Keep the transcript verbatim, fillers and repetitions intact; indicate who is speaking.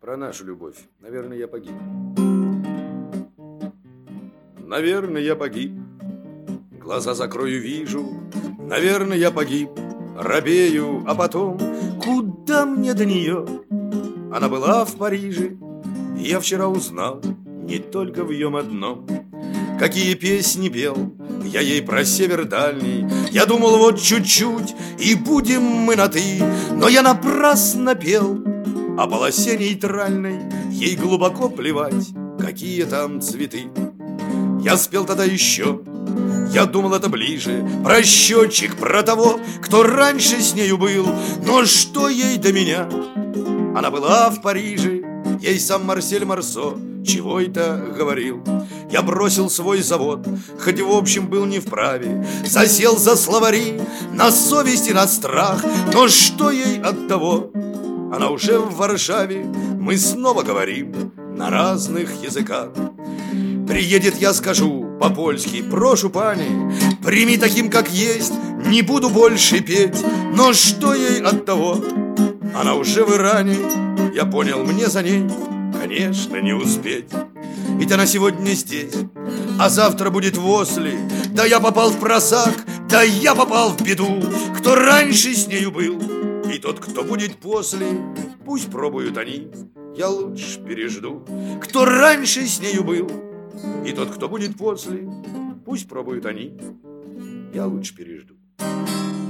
Speaker 1: про нашу любовь. Наверное, я погиб. Наверное, я погиб. Глаза закрою, вижу. Наверное, я погиб. Робею, а потом куда мне до нее? Она была в Париже, и я вчера узнал не только в ее одном. Какие песни пел я ей про север дальний. Я думал, вот чуть-чуть, и будем мы на «ты». Но я напрасно пел. О полосе нейтральной ей глубоко плевать, какие там цветы. Я спел тогда еще, я думал, это ближе, про счетчик, про того, кто раньше с нею был. Но что ей до меня? Она была в Париже, ей сам Марсель Марсо чего это говорил. Я бросил свой завод, хоть в общем был не вправе, засел за словари, на совесть и на страх. Но что ей от того? Она уже в Варшаве, мы снова говорим на разных языках. Приедет, я скажу по-польски: прошу, пани, прими таким, как есть, не буду больше петь. Но что ей от того? Она уже в Иране, я понял, мне за ней, конечно, не успеть. Ведь она сегодня здесь, а завтра будет в Осле. Да я попал в просак, да я попал в беду. Кто раньше с нею был, и тот, кто будет после, пусть пробуют они, я лучше пережду. Кто раньше с нею был, и тот, кто будет после, пусть пробуют они, я лучше пережду.